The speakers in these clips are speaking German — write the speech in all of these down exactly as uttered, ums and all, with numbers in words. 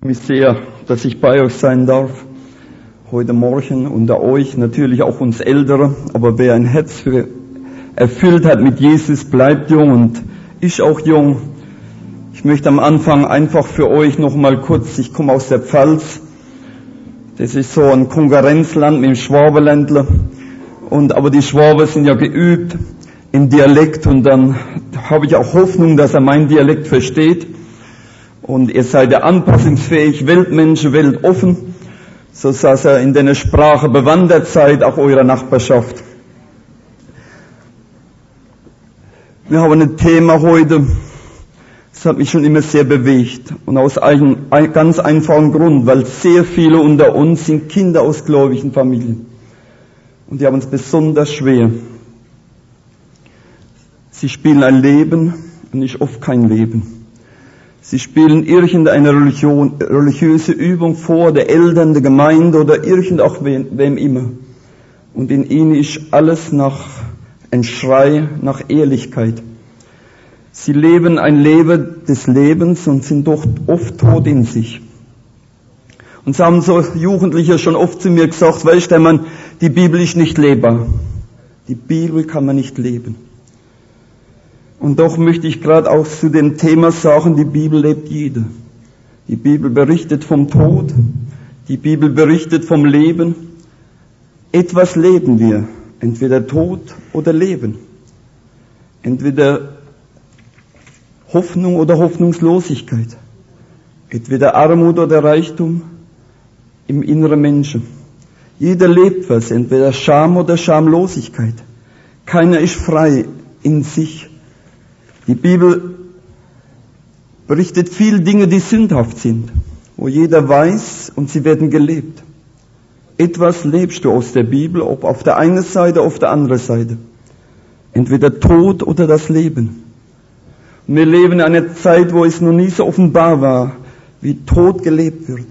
Ich freue mich sehr, dass ich bei euch sein darf, heute Morgen, unter euch, natürlich auch uns Ältere, aber wer ein Herz für erfüllt hat mit Jesus, bleibt jung und ich auch jung. Ich möchte am Anfang einfach für euch noch mal kurz, ich komme aus der Pfalz, das ist so ein Konkurrenzland mit dem Schwabenländler, und aber die Schwaben sind ja geübt im Dialekt und dann habe ich auch Hoffnung, dass er meinen Dialekt versteht. Und ihr seid ja anpassungsfähig, Weltmenschen, weltoffen, so dass er in der Sprache bewandert seid, auch eurer Nachbarschaft. Wir haben ein Thema heute, das hat mich schon immer sehr bewegt. Und aus einem ganz einfachen Grund, weil sehr viele unter uns sind Kinder aus gläubigen Familien. Und die haben es besonders schwer. Sie spielen ein Leben und nicht oft kein Leben. Sie spielen irgendeine Religion, religiöse Übung vor, der Eltern, der Gemeinde oder irgend auch wem, wem immer. Und in ihnen ist alles nach ein Schrei nach Ehrlichkeit. Sie leben ein Leben des Lebens und sind doch oft tot in sich. Und so haben so Jugendliche schon oft zu mir gesagt, weißt du, man, die Bibel ist nicht lebbar. Die Bibel kann man nicht leben. Und doch möchte ich gerade auch zu dem Thema sagen, die Bibel lebt jeder. Die Bibel berichtet vom Tod, die Bibel berichtet vom Leben. Etwas leben wir, entweder Tod oder Leben. Entweder Hoffnung oder Hoffnungslosigkeit. Entweder Armut oder Reichtum im inneren Menschen. Jeder lebt was, entweder Scham oder Schamlosigkeit. Keiner ist frei in sich. Die Bibel berichtet viele Dinge, die sündhaft sind, wo jeder weiß und sie werden gelebt. Etwas lebst du aus der Bibel, ob auf der einen Seite oder auf der anderen Seite. Entweder Tod oder das Leben. Und wir leben in einer Zeit, wo es noch nie so offenbar war, wie Tod gelebt wird.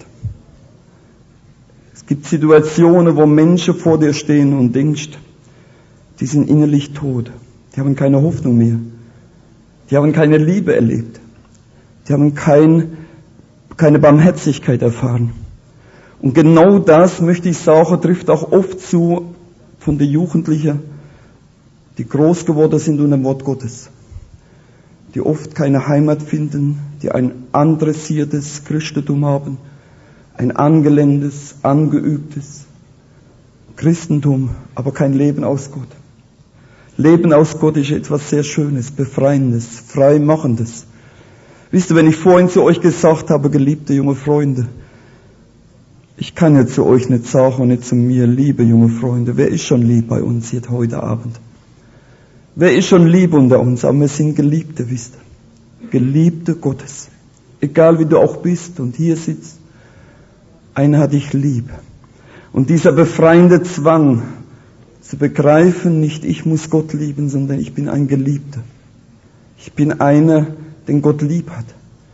Es gibt Situationen, wo Menschen vor dir stehen und denkst, die sind innerlich tot. Die haben keine Hoffnung mehr. Die haben keine Liebe erlebt. Die haben kein, keine Barmherzigkeit erfahren. Und genau das, möchte ich sagen, trifft auch oft zu von den Jugendlichen, die groß geworden sind unter dem Wort Gottes. Die oft keine Heimat finden, die ein andressiertes Christentum haben, ein angelehntes, angeübtes Christentum, aber kein Leben aus Gott. Leben aus Gott ist etwas sehr Schönes, Befreiendes, Freimachendes. Wisst ihr, wenn ich vorhin zu euch gesagt habe, geliebte junge Freunde, ich kann ja zu euch nicht sagen und nicht zu mir, liebe junge Freunde, wer ist schon lieb bei uns jetzt heute Abend? Wer ist schon lieb unter uns? Aber wir sind Geliebte, wisst ihr. Geliebte Gottes. Egal wie du auch bist und hier sitzt, einer hat dich lieb. Und dieser befreiende Zwang, zu begreifen, nicht ich muss Gott lieben, sondern ich bin ein Geliebter. Ich bin einer, den Gott lieb hat.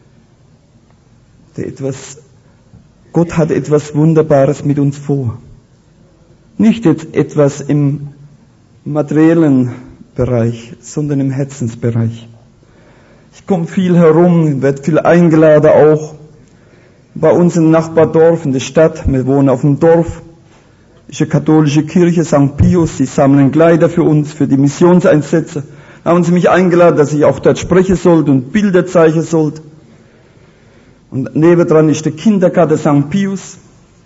Der etwas, Gott hat etwas Wunderbares mit uns vor. Nicht jetzt etwas im materiellen Bereich, sondern im Herzensbereich. Ich komme viel herum, werde viel eingeladen auch. Bei uns im Nachbardorf, in der Stadt, wir wohnen auf dem Dorf, ist eine katholische Kirche, Sankt Pius, die sammeln Kleider für uns, für die Missionseinsätze. Da haben sie mich eingeladen, dass ich auch dort sprechen sollte und Bilder zeichnen sollte. Und nebendran ist der Kindergarten Sankt Pius.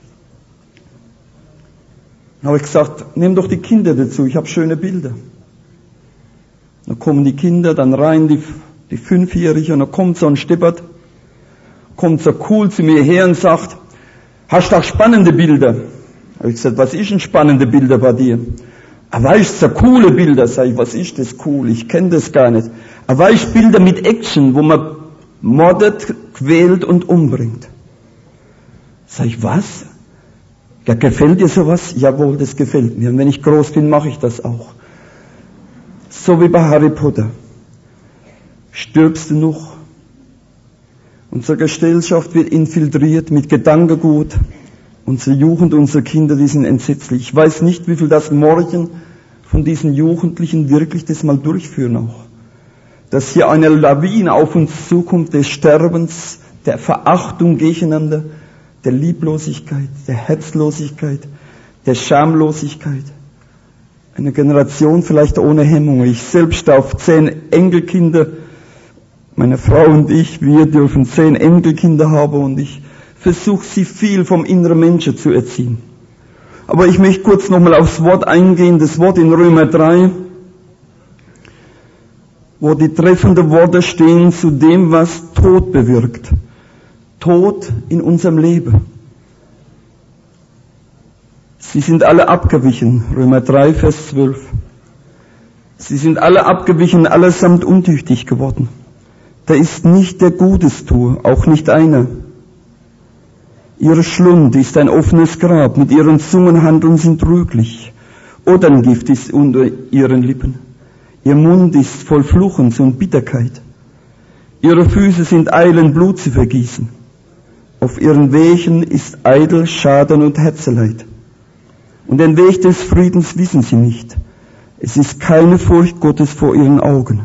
Dann habe ich gesagt, nimm doch die Kinder dazu, ich habe schöne Bilder. Dann kommen die Kinder dann rein, die, die Fünfjährigen, und dann kommt so ein Steppert, kommt so cool zu mir her und sagt, hast du auch spannende Bilder? Habe ich gesagt, was ist denn spannende Bilder bei dir? Aber weißt du, so coole Bilder. Sag ich, was ist das cool? Ich kenne das gar nicht. Aber weißt du, Bilder mit Action, wo man mordet, quält und umbringt. Sag ich, was? Ja, gefällt dir sowas? Jawohl, das gefällt mir. Und wenn ich groß bin, mache ich das auch. So wie bei Harry Potter. Stirbst du noch? Unsere Gesellschaft wird infiltriert mit Gedankengut. Unsere Jugend, unsere Kinder, die sind entsetzlich. Ich weiß nicht, wie viel das morgen von diesen Jugendlichen wirklich das mal durchführen auch. Dass hier eine Lawine auf uns zukommt des Sterbens, der Verachtung gegeneinander, der Lieblosigkeit, der Herzlosigkeit, der Schamlosigkeit. Eine Generation vielleicht ohne Hemmung. Ich selbst darf zehn Enkelkinder, meine Frau und ich, wir dürfen zehn Enkelkinder haben und ich versuche sie viel vom inneren Menschen zu erziehen. Aber ich möchte kurz nochmal aufs Wort eingehen, das Wort in Römer drei, wo die treffenden Worte stehen zu dem, was Tod bewirkt. Tod in unserem Leben. Sie sind alle abgewichen, Römer drei, Vers zwölf. Sie sind alle abgewichen, allesamt untüchtig geworden. Da ist nicht der Gutestuer, auch nicht einer. Ihr Schlund ist ein offenes Grab, mit ihren Zungen handeln sie trüglich. Oderngift ist unter ihren Lippen. Ihr Mund ist voll Fluchens und Bitterkeit. Ihre Füße sind eilen, Blut zu vergießen. Auf ihren Wegen ist eitel Schaden und Herzeleid. Und den Weg des Friedens wissen sie nicht. Es ist keine Furcht Gottes vor ihren Augen.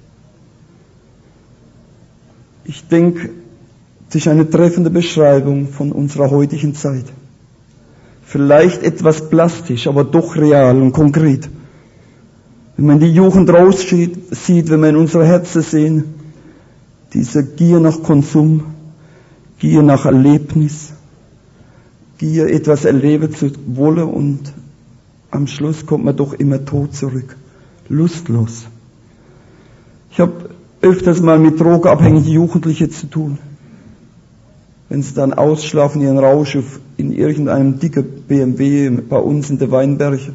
Ich denke, das ist eine treffende Beschreibung von unserer heutigen Zeit. Vielleicht etwas plastisch, aber doch real und konkret. Wenn man die Jugend raussieht, sieht, wenn wir in unsere Herzen sehen, diese Gier nach Konsum, Gier nach Erlebnis, Gier, etwas erleben zu wollen und am Schluss kommt man doch immer tot zurück. Lustlos. Ich habe öfters mal mit drogenabhängigen Jugendlichen zu tun. Wenn sie dann ausschlafen, ihren Rausch in irgendeinem dicken B M W bei uns in der Weinberge.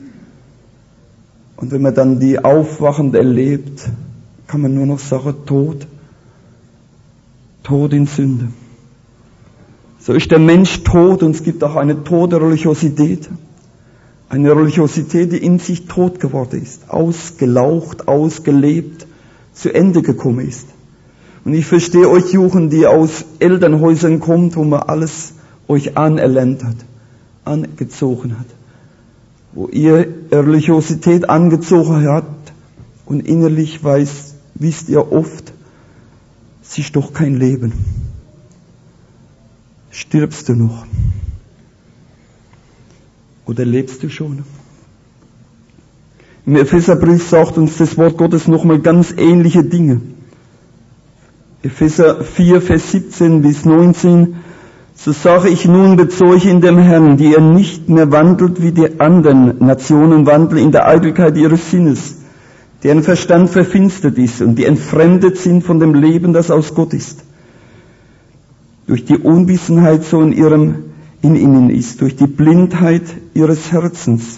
Und wenn man dann die aufwachend erlebt, kann man nur noch sagen, Tod. Tod in Sünde. So ist der Mensch tot und es gibt auch eine tote Religiosität. Eine Religiosität, die in sich tot geworden ist. Ausgelaucht, ausgelebt, zu Ende gekommen ist. Und ich verstehe euch Jugend, die aus Elternhäusern kommt, wo man alles euch anerlernt hat, angezogen hat. Wo ihr Religiosität angezogen habt und innerlich weiß, wisst ihr oft, es ist doch kein Leben. Stirbst du noch? Oder lebst du schon? Im Epheserbrief sagt uns das Wort Gottes nochmal ganz ähnliche Dinge. Epheser vier, Vers siebzehn bis neunzehn. So sage ich nun, bezeuge in dem Herrn, die ihr nicht mehr wandelt wie die anderen Nationen wandeln in der Eitelkeit ihres Sinnes, deren Verstand verfinstert ist und die entfremdet sind von dem Leben, das aus Gott ist. Durch die Unwissenheit so in ihrem, in ihnen ist, durch die Blindheit ihres Herzens.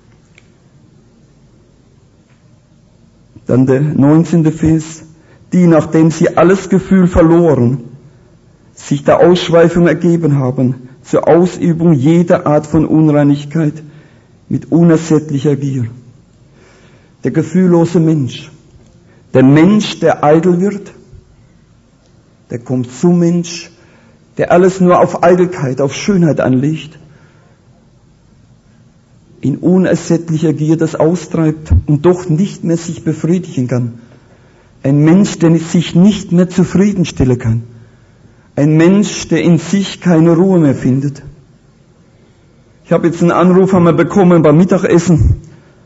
Dann der neunzehnte Vers, die, nachdem sie alles Gefühl verloren, sich der Ausschweifung ergeben haben, zur Ausübung jeder Art von Unreinigkeit mit unersättlicher Gier. Der gefühllose Mensch, der Mensch, der eitel wird, der kommt zum Mensch, der alles nur auf Eitelkeit, auf Schönheit anlegt, in unersättlicher Gier das austreibt und doch nicht mehr sich befriedigen kann. Ein Mensch, der sich nicht mehr zufriedenstellen kann. Ein Mensch, der in sich keine Ruhe mehr findet. Ich habe jetzt einen Anruf haben wir bekommen beim Mittagessen.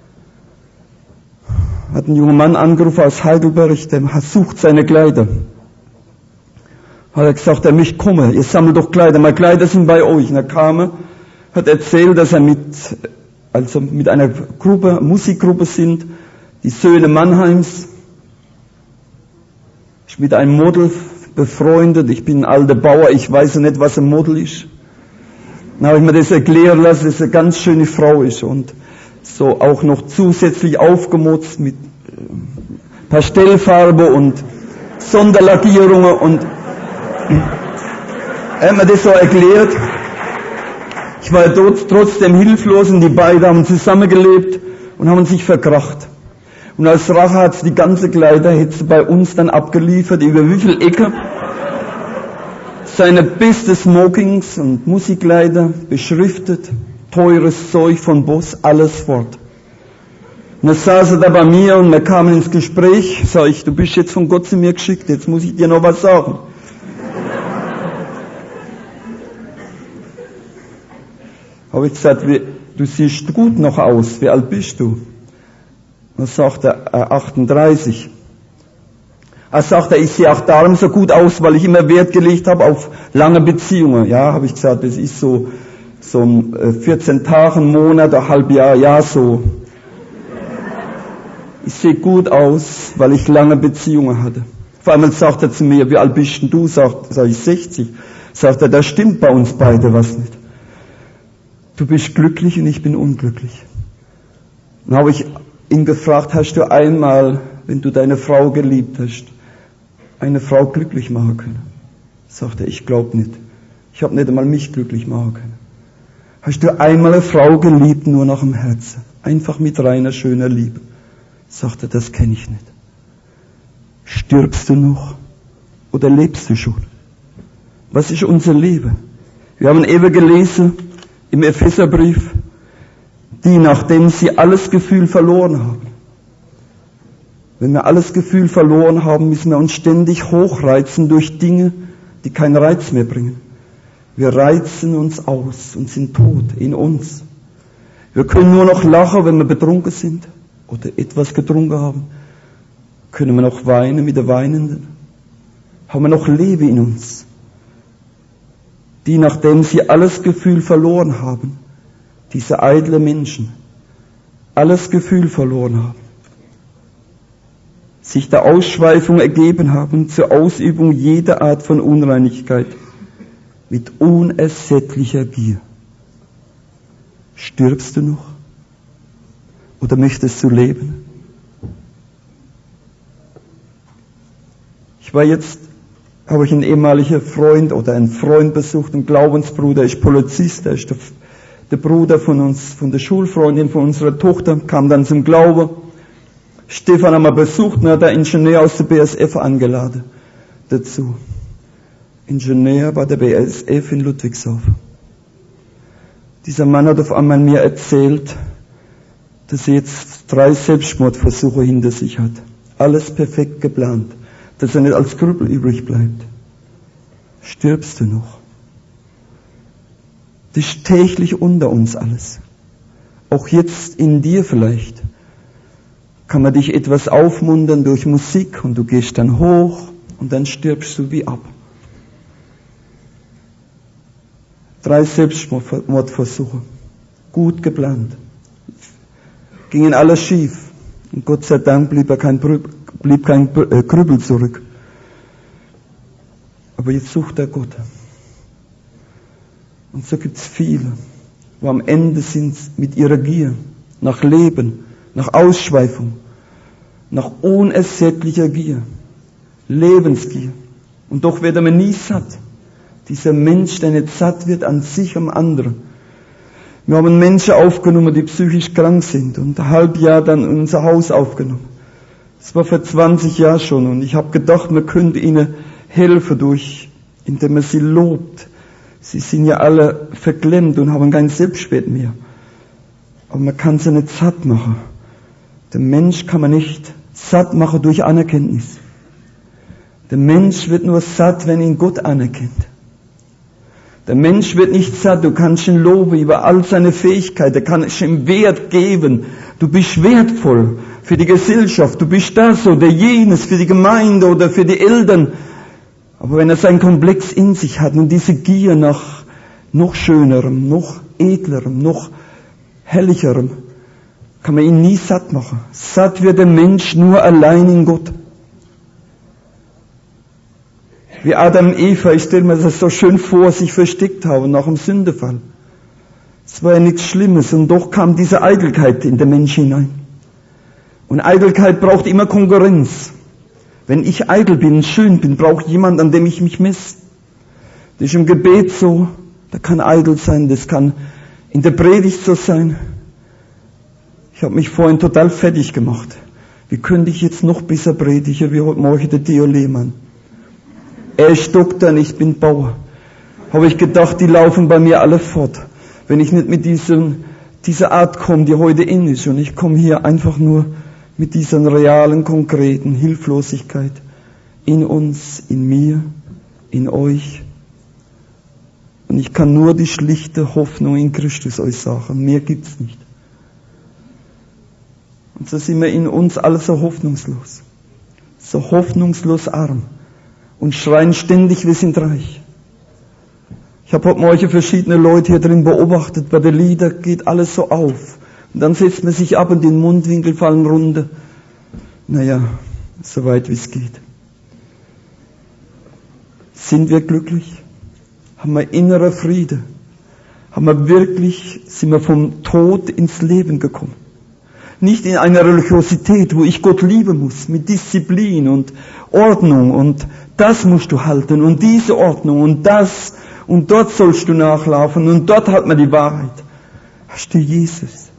Hat ein junger Mann angerufen aus Heidelberg, der sucht seine Kleider. Hat er gesagt, er möchte kommen, ihr sammelt doch Kleider, meine Kleider sind bei euch. Und er kam, hat erzählt, dass er mit, also mit einer Gruppe, Musikgruppe sind, die Söhne Mannheims. Ich bin mit einem Model befreundet, ich bin ein alter Bauer, ich weiß ja nicht, was ein Model ist. Dann habe ich mir das erklären lassen, dass es eine ganz schöne Frau ist und so auch noch zusätzlich aufgemotzt mit Pastellfarbe und Sonderlackierungen und er hat mir das so erklärt. Ich war trotzdem hilflos und die beiden haben zusammengelebt und haben sich verkracht. Und als Rache hat sie die ganze Kleider hätte sie bei uns dann abgeliefert, über wie viel Ecke. Seine beste Smokings und Musikkleider, beschriftet, teures Zeug von Boss, alles fort. Und dann saß er da bei mir und wir kamen ins Gespräch, sag ich, du bist jetzt von Gott zu mir geschickt, jetzt muss ich dir noch was sagen. Habe ich gesagt, wie, du siehst gut noch aus. Wie alt bist du? Dann sagt er, äh, achtunddreißig. Er sagt, ich sehe auch darum so gut aus, weil ich immer Wert gelegt habe auf lange Beziehungen. Ja, habe ich gesagt, das ist so, so ein vierzehn Tage, ein Monat, ein Halbjahr, ja, so. Ich sehe gut aus, weil ich lange Beziehungen hatte. Vor einmal sagt er zu mir, wie alt bist denn du? Sagt, sag ich sechzig. Sagt er, das stimmt bei uns beide was nicht. Du bist glücklich und ich bin unglücklich. Dann habe ich ihn gefragt, hast du einmal, wenn du deine Frau geliebt hast, eine Frau glücklich machen können? Sagt er, ich glaube nicht. Ich habe nicht einmal mich glücklich machen können. Hast du einmal eine Frau geliebt, nur nach dem Herzen? Einfach mit reiner, schöner Liebe? Sagt er, das kenne ich nicht. Stirbst du noch oder lebst du schon? Was ist unser Leben? Wir haben eben gelesen im Epheserbrief, die, nachdem sie alles Gefühl verloren haben. Wenn wir alles Gefühl verloren haben, müssen wir uns ständig hochreizen durch Dinge, die keinen Reiz mehr bringen. Wir reizen uns aus und sind tot in uns. Wir können nur noch lachen, wenn wir betrunken sind oder etwas getrunken haben. Können wir noch weinen mit der Weinenden? Haben wir noch Leben in uns? Die, nachdem sie alles Gefühl verloren haben, diese eitlen Menschen, alles Gefühl verloren haben, sich der Ausschweifung ergeben haben zur Ausübung jeder Art von Unreinigkeit mit unersättlicher Gier. Stirbst du noch? Oder möchtest du leben? Ich war jetzt, habe ich einen ehemaligen Freund oder einen Freund besucht, einen Glaubensbruder, ist Polizist, der ist der, der Bruder von uns, von der Schulfreundin von unserer Tochter, kam dann zum Glauben. Stefan haben wir besucht und hat der Ingenieur aus der B S F eingeladen dazu. Ingenieur bei der B S F in Ludwigshafen. Dieser Mann hat auf einmal mir erzählt, dass er jetzt drei Selbstmordversuche hinter sich hat. Alles perfekt geplant, dass er nicht als Krüppel übrig bleibt. Stirbst du noch? Das ist täglich unter uns alles. Auch jetzt in dir vielleicht. Kann man dich etwas aufmuntern durch Musik und du gehst dann hoch und dann stirbst du wie ab. Drei Selbstmordversuche. Gut geplant. Gingen alles schief. Und Gott sei Dank blieb, er kein, blieb kein Krüppel zurück. Aber jetzt sucht er Gott. Und so gibt's viele, wo am Ende sind mit ihrer Gier nach Leben, nach Ausschweifung, nach unersättlicher Gier, Lebensgier. Und doch wird man nie satt. Dieser Mensch, der nicht satt wird an sich, am anderen. Wir haben Menschen aufgenommen, die psychisch krank sind und ein halbes Jahr dann in unser Haus aufgenommen. Das war vor zwanzig Jahren schon und ich habe gedacht, man könnte ihnen helfen durch, indem man sie lobt. Sie sind ja alle verklemmt und haben kein Selbstwert mehr. Aber man kann sie nicht satt machen. Den Mensch kann man nicht satt machen durch Anerkenntnis. Der Mensch wird nur satt, wenn ihn Gott anerkennt. Der Mensch wird nicht satt, du kannst ihn loben über all seine Fähigkeiten, du kannst ihm Wert geben. Du bist wertvoll für die Gesellschaft, du bist das oder jenes, für die Gemeinde oder für die Eltern. Aber wenn er seinen Komplex in sich hat und diese Gier nach noch schönerem, noch edlerem, noch herrlicherem, kann man ihn nie satt machen. Satt wird der Mensch nur allein in Gott. Wie Adam und Eva, ich stelle mir das so schön vor, sich versteckt haben nach dem Sündefall. Es war ja nichts Schlimmes und doch kam diese Eitelkeit in den Menschen hinein. Und Eitelkeit braucht immer Konkurrenz. Wenn ich eitel bin, schön bin, brauche ich jemanden, an dem ich mich messe. Das ist im Gebet so, da kann eitel sein, das kann in der Predigt so sein. Ich habe mich vorhin total fertig gemacht. Wie könnte ich jetzt noch besser predigen, wie heute Morgen der Theo Lehmann? Er ist Doktor und ich bin Bauer. Habe ich gedacht, die laufen bei mir alle fort. Wenn ich nicht mit diesem, dieser Art komme, die heute in ist. Und ich komme hier einfach nur mit dieser realen, konkreten Hilflosigkeit in uns, in mir, in euch. Und Und ich kann nur die schlichte Hoffnung in Christus euch sagen. Mehr gibt's nicht. Und so sind wir in uns alle so hoffnungslos. So hoffnungslos arm. Und schreien ständig, wir sind reich. Ich habe heute Morgen verschiedene Leute hier drin beobachtet. Bei den Liedern geht alles so auf. Und dann setzt man sich ab und die Mundwinkel fallen runter. Naja, so weit wie es geht. Sind wir glücklich? Haben wir innerer Friede? Haben wir wirklich, sind wir vom Tod ins Leben gekommen? Nicht in einer Religiosität, wo ich Gott lieben muss, mit Disziplin und Ordnung und das musst du halten und diese Ordnung und das und dort sollst du nachlaufen und dort hat man die Wahrheit. Hast du Jesus?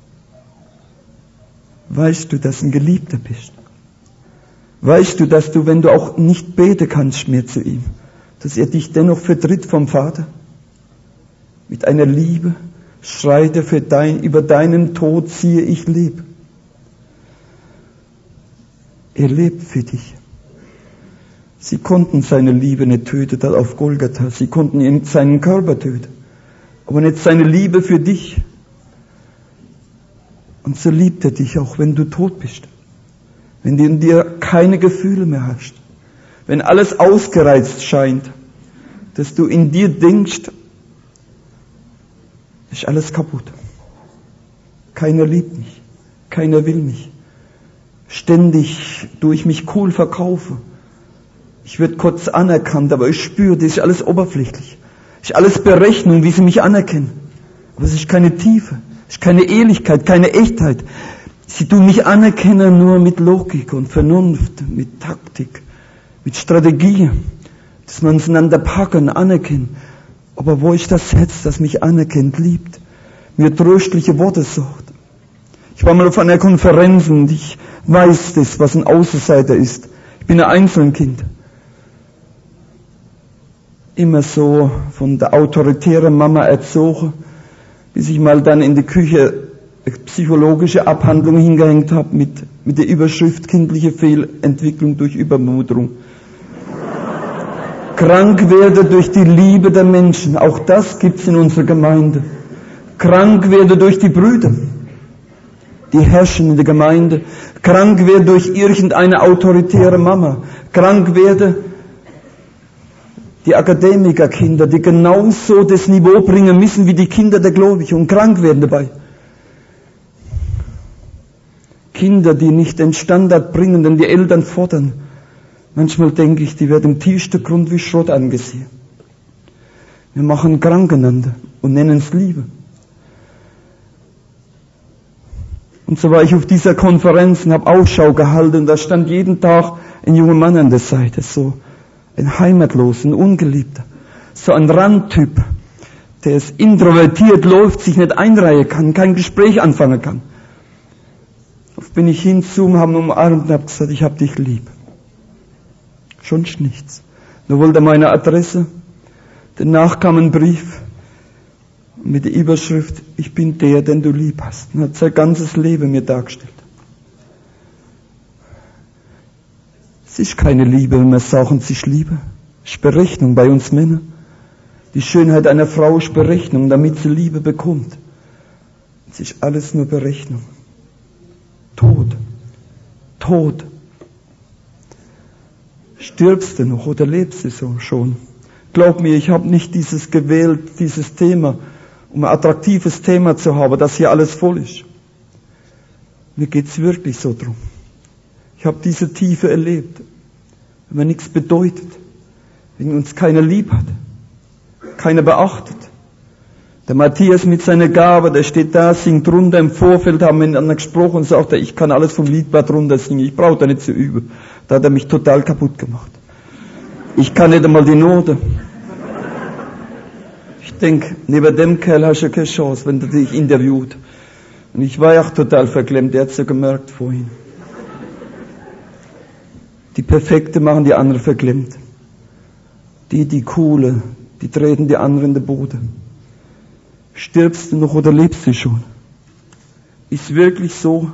Weißt du, dass du ein Geliebter bist? Weißt du, dass du, wenn du auch nicht beten kannst mehr zu ihm, dass er dich dennoch vertritt vom Vater? Mit einer Liebe schreit er für dein, über deinen Tod, siehe, ich lebe. Er lebt für dich. Sie konnten seine Liebe nicht töten, da auf Golgatha. Sie konnten ihn, seinen Körper töten. Aber nicht seine Liebe für dich. Und so liebt er dich, auch wenn du tot bist. Wenn du in dir keine Gefühle mehr hast. Wenn alles ausgereizt scheint. Dass du in dir denkst, ist alles kaputt. Keiner liebt mich. Keiner will mich. Ständig tue ich mich cool verkaufe. Ich werde kurz anerkannt, aber ich spüre, das ist alles oberflächlich. Das ist alles Berechnung, wie sie mich anerkennen. Aber es ist keine Tiefe. Es ist keine Ehrlichkeit, keine Echtheit. Sie tun mich anerkennen nur mit Logik und Vernunft, mit Taktik, mit Strategie. Dass man es einander packen, anerkennen. Aber wo ist das Herz, das mich anerkennt, liebt, mir tröstliche Worte sagt? Ich war mal auf einer Konferenz und ich weiß das, was ein Außenseiter ist. Ich bin ein Einzelkind. Immer so von der autoritären Mama erzogen, bis ich mal dann in die Küche eine psychologische Abhandlung hingehängt habe mit, mit der Überschrift kindliche Fehlentwicklung durch Übermuterung. Krank werde durch die Liebe der Menschen. Auch das gibt's in unserer Gemeinde. Krank werde durch die Brüder, die herrschen in der Gemeinde. Krank werde durch irgendeine autoritäre Mama. Krank werde die Akademikerkinder, die genauso das Niveau bringen müssen wie die Kinder der Gläubigen und krank werden dabei. Kinder, die nicht den Standard bringen, den die Eltern fordern. Manchmal denke ich, die werden im tiefsten Grund wie Schrott angesehen. Wir machen krank einander und nennen es Liebe. Und so war ich auf dieser Konferenz und habe Ausschau gehalten und da stand jeden Tag ein junger Mann an der Seite, so ein Heimatloser, ein Ungeliebter, so ein Randtyp, der es introvertiert läuft, sich nicht einreihen kann, kein Gespräch anfangen kann. Oft bin ich hin zu ihm, haben umarmt und habe gesagt, ich hab dich lieb. Sonst nichts. Nur wollte er meine Adresse. Danach kam ein Brief mit der Überschrift, ich bin der, den du lieb hast. Und hat sein ganzes Leben mir dargestellt. Es ist keine Liebe, wenn wir sagen, es ist Liebe. Es ist Berechnung bei uns Männern. Die Schönheit einer Frau ist Berechnung, damit sie Liebe bekommt. Es ist alles nur Berechnung. Tod. Tod. Stirbst du noch oder lebst du so schon? Glaub mir, ich habe nicht dieses gewählt, dieses Thema, um ein attraktives Thema zu haben, dass hier alles voll ist. Mir geht's wirklich so drum. Ich habe diese Tiefe erlebt. Wenn man nichts bedeutet, wenn uns keiner lieb hat, keiner beachtet. Der Matthias mit seiner Gabe, der steht da, singt runter, im Vorfeld haben wir miteinander gesprochen und sagt, ich kann alles vom Liedblatt runter singen, ich brauche da nicht zu üben. Da hat er mich total kaputt gemacht. Ich kann nicht einmal die Note. Ich denke, neben dem Kerl hast du keine Chance, wenn der dich interviewt. Und ich war ja auch total verklemmt, der hat es ja gemerkt vorhin. Die Perfekte machen die anderen verklemmt. Die, die Coole, die treten die anderen in den Boden. Stirbst du noch oder lebst du schon? Ist wirklich so,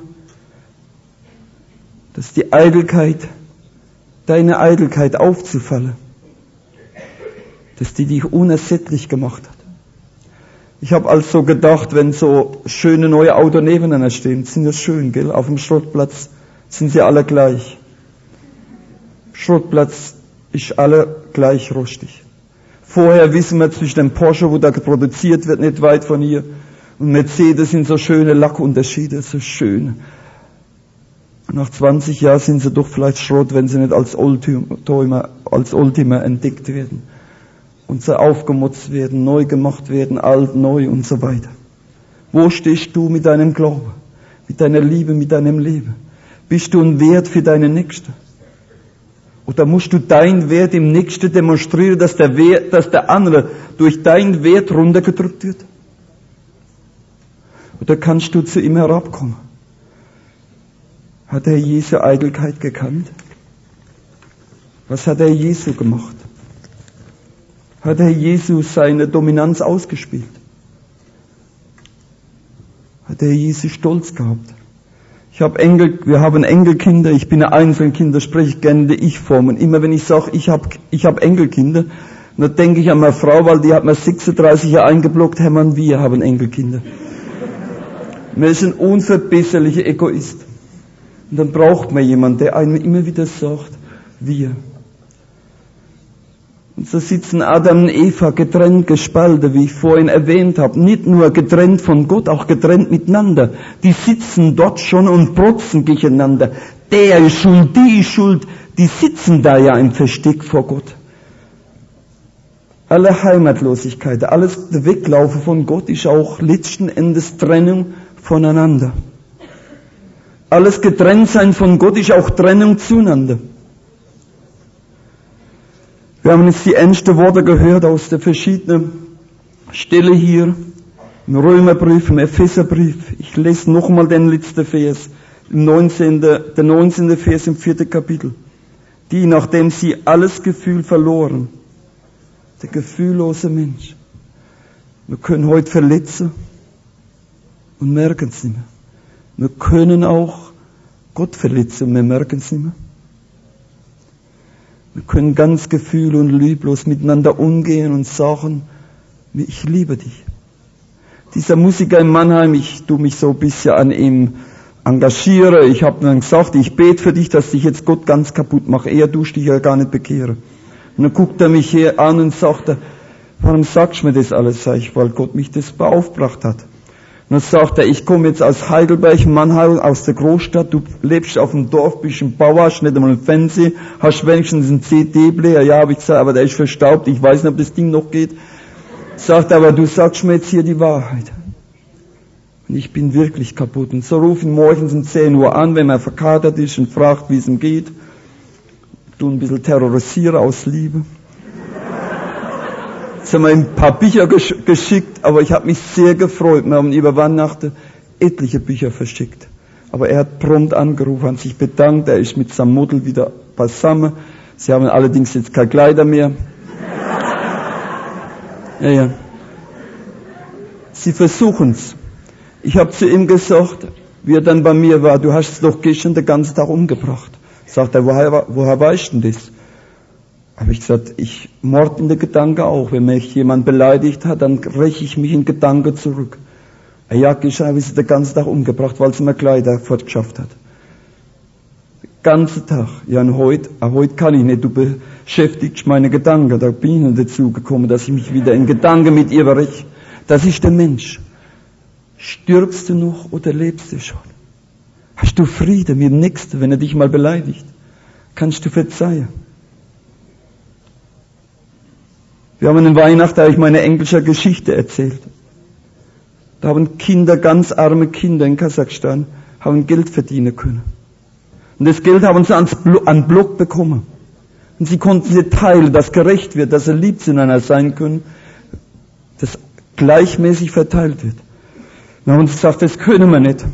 dass die Eitelkeit, deine Eitelkeit aufzufallen, dass die dich unersättlich gemacht hat. Ich habe also gedacht, wenn so schöne neue Autos nebeneinander stehen, sind das schön, gell? Auf dem Schrottplatz sind sie alle gleich. Schrottplatz ist alle gleich rostig. Vorher wissen wir zwischen dem Porsche, wo da produziert wird, nicht weit von hier, und Mercedes sind so schöne Lackunterschiede, so schön. Nach zwanzig Jahren sind sie doch vielleicht Schrott, wenn sie nicht als Oldtimer, als Oldtimer entdeckt werden. Und sie aufgemotzt werden, neu gemacht werden, alt, neu und so weiter. Wo stehst du mit deinem Glauben, mit deiner Liebe, mit deinem Leben? Bist du ein Wert für deine Nächste? Oder musst du deinen Wert im Nächsten demonstrieren, dass der Wert, dass der andere durch deinen Wert runtergedrückt wird? Oder kannst du zu ihm herabkommen? Hat der Jesu Eitelkeit gekannt? Was hat der Jesu gemacht? Hat der Jesus seine Dominanz ausgespielt? Hat der Jesus Stolz gehabt? Ich habe Engel, wir haben Enkelkinder, ich bin ein Einzelkind, da spreche ich gerne in der Ich-Form. Und immer wenn ich sage, ich habe ich hab Enkelkinder, dann denke ich an meine Frau, weil die hat mir sechsunddreißig Jahre eingeblockt, Hermann, wir haben Enkelkinder. Wir sind unverbesserliche Egoist. Und dann braucht man jemanden, der einem immer wieder sagt, wir. Und so sitzen Adam und Eva getrennt, gespalten, wie ich vorhin erwähnt habe. Nicht nur getrennt von Gott, auch getrennt miteinander. Die sitzen dort schon und protzen gegeneinander. Der ist schuld, die ist schuld. Die sitzen da ja im Versteck vor Gott. Alle Heimatlosigkeit, alles Weglaufen von Gott ist auch letzten Endes Trennung voneinander. Alles Getrenntsein von Gott ist auch Trennung zueinander. Wir haben jetzt die ernsten Worte gehört aus der verschiedenen Stelle hier, im Römerbrief, im Epheserbrief. Ich lese nochmal den letzten Vers, im neunzehnten, der neunzehnte Vers im vierten Kapitel. Die, nachdem sie alles Gefühl verloren, der gefühllose Mensch. Wir können heute verletzen und merken es nicht mehr. Wir können auch Gott verletzen und wir merken es nicht mehr. Wir können ganz gefühl- und lieblos miteinander umgehen und sagen, ich liebe dich. Dieser Musiker in Mannheim, ich tue mich so ein bisschen an ihm engagiere. Ich habe dann gesagt, ich bete für dich, dass dich jetzt Gott ganz kaputt macht. Er tust dich ja gar nicht bekehren. Und dann guckt er mich hier an und sagt, warum sagst du mir das alles? Sag ich, weil Gott mich das beauftragt hat. Und dann sagt er, ich komme jetzt aus Heidelberg, Mannheim, aus der Großstadt, du lebst auf dem Dorf, bist ein Bauer, hast nicht einmal ein Fernseher, hast wenigstens einen C D-Player. Ja, habe ich gesagt, aber der ist verstaubt, ich weiß nicht, ob das Ding noch geht. Sagt er, aber du sagst mir jetzt hier die Wahrheit. Und ich bin wirklich kaputt. Und so rufe ich morgens um zehn Uhr an, wenn man verkatert ist und fragt, wie es ihm geht. Du ein bisschen terrorisiere aus Liebe. Jetzt haben wir ihm ein paar Bücher gesch- geschickt, aber ich habe mich sehr gefreut. Wir haben über Weihnachten etliche Bücher verschickt. Aber er hat prompt angerufen, hat sich bedankt, er ist mit seinem Model wieder beisammen. Sie haben allerdings jetzt keine Kleider mehr. Ja, ja. Sie versuchen's. Ich habe zu ihm gesagt, wie er dann bei mir war, du hast es doch gestern den ganzen Tag umgebracht. Sagt er, woher, woher weißt du denn das? Habe ich gesagt, ich mord in den Gedanken auch. Wenn mich jemand beleidigt hat, dann räche ich mich in Gedanken zurück. Ja, gestern habe ich sie den ganzen Tag umgebracht, weil sie mir Kleider fortgeschafft hat. Den ganzen Tag. Ja, und heute, ah, heute kann ich nicht, du beschäftigst meine Gedanken. Da bin ich nicht dazu gekommen, dass ich mich wieder in Gedanken mit ihr räche. Das ist der Mensch. Stirbst du noch oder lebst du schon? Hast du Frieden mit dem Nächsten, wenn er dich mal beleidigt? Kannst du verzeihen? Wir haben an Weihnachten, da habe ich meine englische Geschichte erzählt. Da haben Kinder, ganz arme Kinder in Kasachstan, haben Geld verdienen können. Und das Geld haben sie ans Blo- an Block bekommen. Und sie konnten sie teilen, dass gerecht wird, dass sie lieb zueinander sein können, dass gleichmäßig verteilt wird. Dann haben sie gesagt, das können wir nicht.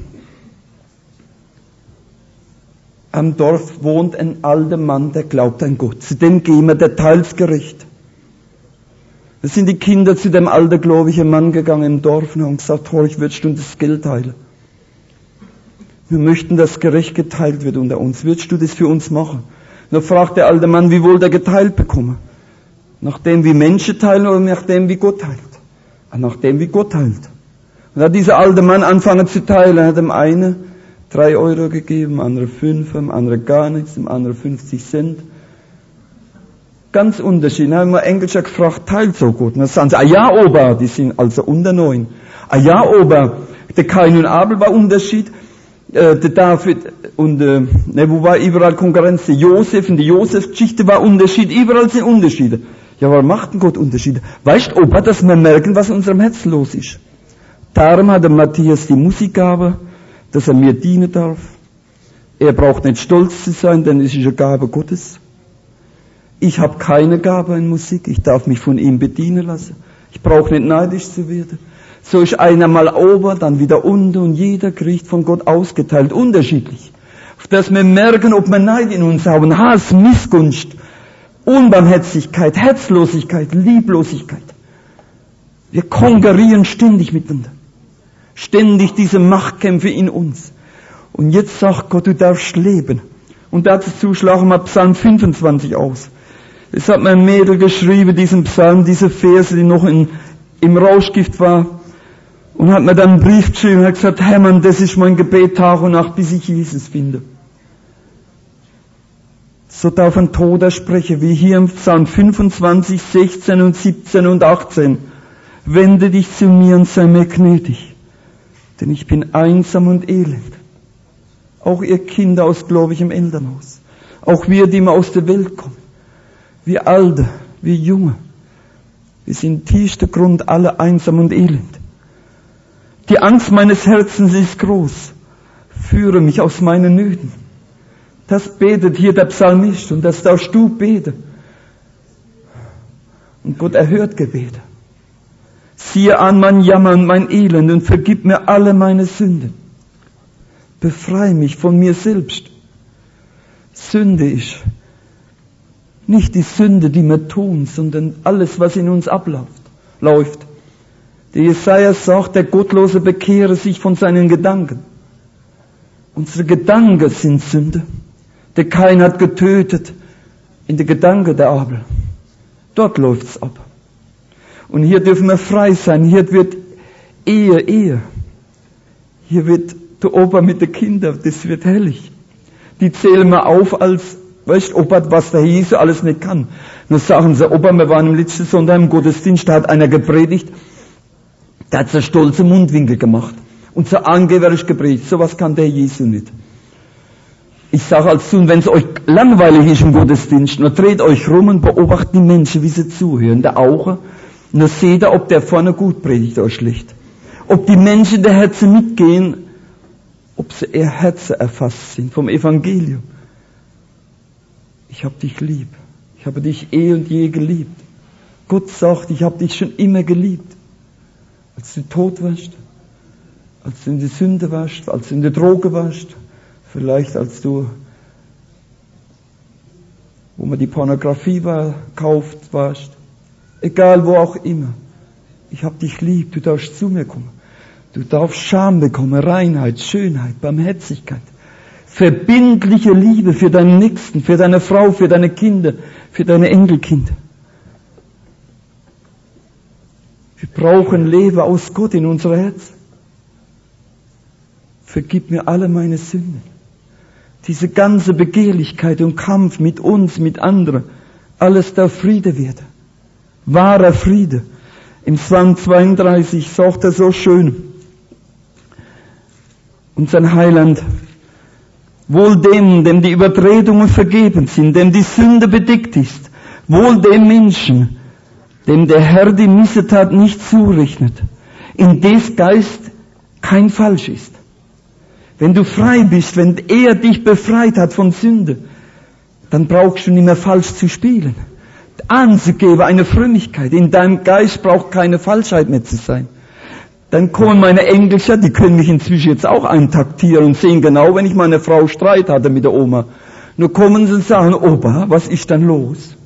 Am Dorf wohnt ein alter Mann, der glaubt an Gott. Zu dem gehen wir, der teilt's gerecht. Da sind die Kinder zu dem alten gläubigen Mann gegangen im Dorf und haben gesagt, Horch, würdest du das Geld teilen? Wir möchten, dass gerecht geteilt wird unter uns. Würdest du das für uns machen? Und dann fragt der alte Mann, wie wohl der geteilt bekommen? Nach dem, wie Menschen teilen oder nach dem, wie Gott teilt? Nach dem, wie Gott teilt. Und da hat dieser alte Mann angefangen zu teilen. Er hat dem einen drei Euro gegeben, dem anderen fünf, dem anderen gar nichts, dem anderen fünfzig Cent. Ganz unterschiedlich. Dann haben wir Englischer gefragt, teilt so gut. Und dann sagen sie, ah ja, Opa, die sind also unter neun. Ah ja, Opa, der Kain und Abel war Unterschied. Äh, der David und, äh, ne, wo war überall Konkurrenz? Der Josef und die Josef-Geschichte war Unterschied. Überall sind Unterschiede. Ja, warum macht denn Gott Unterschiede? Weißt du, Opa, dass wir merken, was in unserem Herzen los ist? Darum hat der Matthias die Musikgabe, dass er mir dienen darf. Er braucht nicht stolz zu sein, denn es ist eine Gabe Gottes. Ich habe keine Gabe in Musik, ich darf mich von ihm bedienen lassen. Ich brauche nicht neidisch zu werden. So ist einer mal oben, dann wieder unten und jeder kriegt von Gott ausgeteilt, unterschiedlich. Auf dass wir merken, ob wir Neid in uns haben, Hass, Missgunst, Unbarmherzigkeit, Herzlosigkeit, Lieblosigkeit. Wir konkurrieren ständig miteinander. Ständig diese Machtkämpfe in uns. Und jetzt sagt Gott, du darfst leben. Und dazu schlagen wir Psalm fünfundzwanzig aus. Es hat mein Mädel geschrieben, diesen Psalm, diese Verse, die noch in, im Rauschgift war. Und hat mir dann einen Brief geschrieben und hat gesagt, Herr Mann, das ist mein Gebet Tag und Nacht, bis ich Jesus finde. So darf ein Toter sprechen, wie hier im Psalm fünfundzwanzig, sechzehn und siebzehn und achtzehn. Wende dich zu mir und sei mir gnädig, denn ich bin einsam und elend. Auch ihr Kinder aus gläubigem Elternhaus. Auch wir, die immer aus der Welt kommen. Wir Alte, wir Junge. Wir sind tiefster Grund alle einsam und elend. Die Angst meines Herzens ist groß. Führe mich aus meinen Nöten. Das betet hier der Psalmist und das darfst du beten. Und Gott erhört Gebete. Siehe an mein Jammer und mein Elend und vergib mir alle meine Sünden. Befreie mich von mir selbst. Sünde ist nicht die Sünde, die wir tun, sondern alles, was in uns abläuft. Läuft. Der Jesaja sagt, der Gottlose bekehre sich von seinen Gedanken. Unsere Gedanken sind Sünde. Der Kain hat getötet in der Gedanken der Abel. Dort läuft's ab. Und hier dürfen wir frei sein. Hier wird Ehe, Ehe. Hier wird der Opa mit den Kindern, das wird herrlich. Die zählen wir auf als, weißt du, Opa, was der Jesu alles nicht kann. Nur sagen sie, Opa, wir waren im letzten Sonntag im Gottesdienst, da hat einer gepredigt, der hat so stolze Mundwinkel gemacht. Und so angeberisch gepredigt. Sowas kann der Jesu nicht. Ich sage als Sohn, wenn es euch langweilig ist im Gottesdienst, nur dreht euch rum und beobachtet die Menschen, wie sie zuhören, der Auge. Nur seht ihr, ob der vorne gut predigt oder schlecht. Ob die Menschen der Herzen mitgehen, ob sie eher Herzen erfasst sind vom Evangelium. Ich habe dich lieb. Ich habe dich eh und je geliebt. Gott sagt, ich habe dich schon immer geliebt. Als du tot warst, als du in die Sünde warst, als du in die Droge warst, vielleicht als du, wo man die Pornografie war, kauft warst, egal wo auch immer. Ich habe dich lieb, du darfst zu mir kommen. Du darfst Scham bekommen, Reinheit, Schönheit, Barmherzigkeit, verbindliche Liebe für deinen Nächsten, für deine Frau, für deine Kinder, für deine Enkelkinder. Wir brauchen Leben aus Gott in unser Herz. Vergib mir alle meine Sünden. Diese ganze Begehrlichkeit und Kampf mit uns, mit anderen, alles darf Friede werden. Wahrer Friede. Im Psalm zweiunddreißig sagt er so schön, unser Heiland, wohl dem, dem die Übertretungen vergeben sind, dem die Sünde bedeckt ist, wohl dem Menschen, dem der Herr die Missetat nicht zurechnet, in des Geist kein Falsch ist. Wenn du frei bist, wenn er dich befreit hat von Sünde, dann brauchst du nicht mehr falsch zu spielen. Anzugeben, eine Frömmigkeit. In deinem Geist braucht keine Falschheit mehr zu sein. Dann kommen meine Engelscher, die können mich inzwischen jetzt auch eintaktieren und sehen genau, wenn ich meine Frau Streit hatte mit der Oma. Nur kommen sie und sagen, Opa, was ist denn los?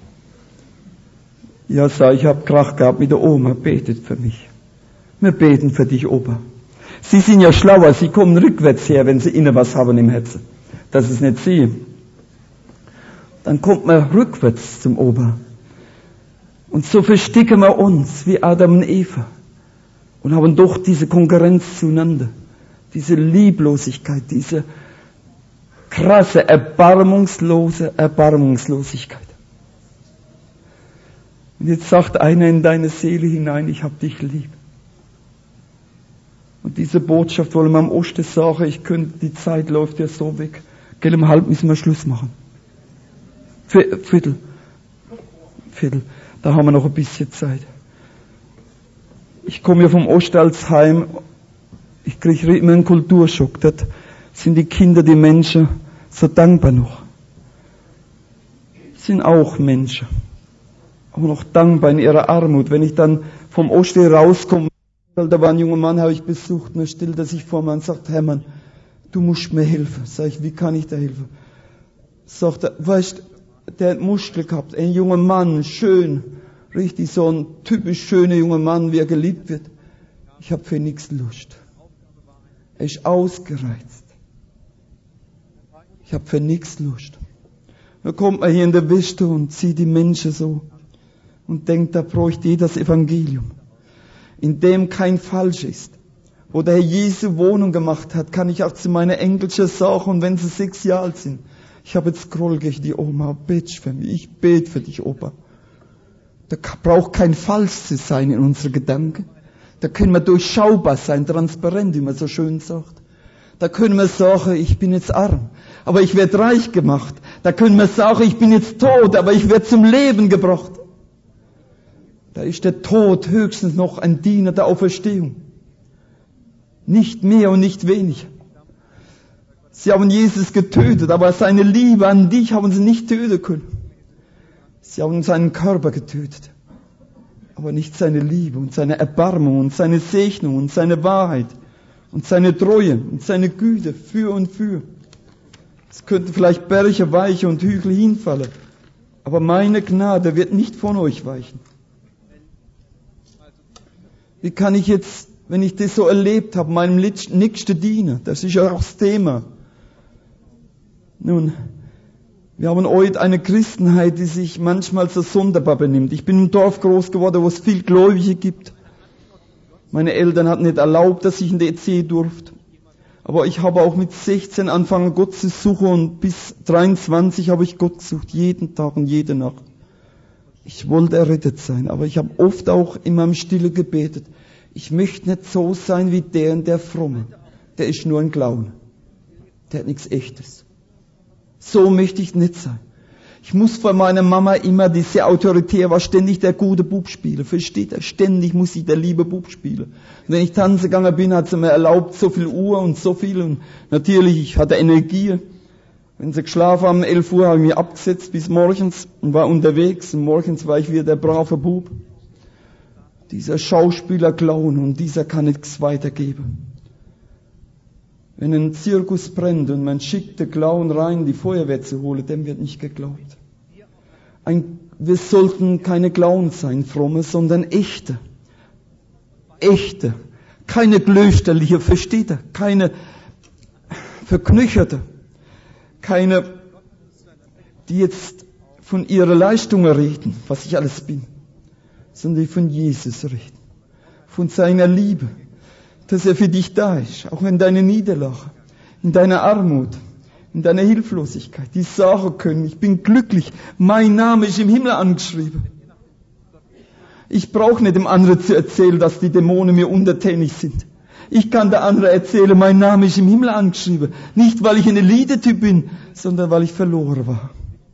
Ja, sag ich, habe Krach gehabt mit der Oma, betet für mich. Wir beten für dich, Opa. Sie sind ja schlauer, sie kommen rückwärts her, wenn sie innen was haben im Herzen. Das ist nicht sie. Dann kommt man rückwärts zum Opa. Und so verstecken wir uns wie Adam und Eva und haben doch diese Konkurrenz zueinander, diese Lieblosigkeit, diese krasse, erbarmungslose Erbarmungslosigkeit. Und jetzt sagt einer in deine Seele hinein, ich hab dich lieb. Und diese Botschaft wollen wir am Osten sagen, ich könnte, die Zeit läuft ja so weg. Gell, um halb müssen wir Schluss machen. Viertel. Viertel. Da haben wir noch ein bisschen Zeit. Ich komme ja vom Ostalsheim. Ich kriege immer einen Kulturschock. Dort sind die Kinder, die Menschen so dankbar noch. Sind auch Menschen. Aber noch dankbar in ihrer Armut. Wenn ich dann vom Osten rauskomme, da war ein junger Mann, habe ich besucht, mir stellt er sich vor mir und sagt, Hermann, du musst mir helfen. Sag ich, wie kann ich da helfen? Sagt er, weißt, der hat Muskel gehabt, ein junger Mann, schön, richtig so ein typisch schöner junger Mann, wie er geliebt wird. Ich habe für nichts Lust. Er ist ausgereizt. Ich habe für nichts Lust. Da kommt man hier in der Wüste und sieht die Menschen so und denkt, da bräuchte jeder das Evangelium, in dem kein Falsch ist. Wo der Herr Jesu Wohnung gemacht hat, kann ich auch zu meinen Enkelchen sagen, und wenn sie sechs Jahre alt sind, ich habe jetzt Groll gegen die Oma, betsch für mich, ich bete für dich, Opa. Da braucht kein Falsch zu sein in unseren Gedanken. Da können wir durchschaubar sein, transparent, wie man so schön sagt. Da können wir sagen, ich bin jetzt arm, aber ich werde reich gemacht. Da können wir sagen, ich bin jetzt tot, aber ich werde zum Leben gebracht. Da ist der Tod höchstens noch ein Diener der Auferstehung. Nicht mehr und nicht weniger. Sie haben Jesus getötet, aber seine Liebe an dich haben sie nicht töten können. Sie haben seinen Körper getötet, aber nicht seine Liebe und seine Erbarmung und seine Segnung und seine Wahrheit und seine Treue und seine Güte für und für. Es könnten vielleicht Berge weichen und Hügel hinfallen, aber meine Gnade wird nicht von euch weichen. Wie kann ich jetzt, wenn ich das so erlebt habe, meinem nächsten dienen? Das ist ja auch das Thema. Nun, wir haben heute eine Christenheit, die sich manchmal so sonderbar benimmt. Ich bin im Dorf groß geworden, wo es viel Gläubige gibt. Meine Eltern hatten nicht erlaubt, dass ich in die E C durfte. Aber ich habe auch mit sechzehn angefangen, Gott zu suchen, und bis dreiundzwanzig habe ich Gott gesucht, jeden Tag und jede Nacht. Ich wollte errettet sein, aber ich habe oft auch in meinem Stille gebetet. Ich möchte nicht so sein wie der und der Fromme. Der ist nur ein Clown. Der hat nichts Echtes. So möchte ich nicht sein. Ich muss vor meiner Mama immer, die sehr autoritär war, ständig der gute Bub spielen. Versteht er? Ständig muss ich der liebe Bub spielen. Und wenn ich tanzen gegangen bin, hat sie mir erlaubt, so viel Uhr und so viel. Und natürlich, ich hatte Energie. Wenn sie geschlafen haben, elf Uhr, habe ich mich abgesetzt bis morgens und war unterwegs. Und morgens war ich wieder der brave Bub. Dieser Schauspieler Clown, und dieser kann nichts weitergeben. Wenn ein Zirkus brennt und man schickt den Clown rein, die Feuerwehr zu holen, dem wird nicht geglaubt. Ein, wir sollten keine Clowns sein, fromme, sondern echte. Echte. Keine klösterliche, versteht ihr? Keine verknöcherte. Keine, die jetzt von ihrer Leistung reden, was ich alles bin, sondern die von Jesus reden. Von seiner Liebe. Dass er für dich da ist, auch in deiner Niederlage, in deiner Armut, in deiner Hilflosigkeit, die sagen können, ich bin glücklich, mein Name ist im Himmel angeschrieben. Ich brauche nicht dem anderen zu erzählen, dass die Dämonen mir untertänig sind. Ich kann der andere erzählen, mein Name ist im Himmel angeschrieben. Nicht, weil ich ein Elite-Typ bin, sondern weil ich verloren war.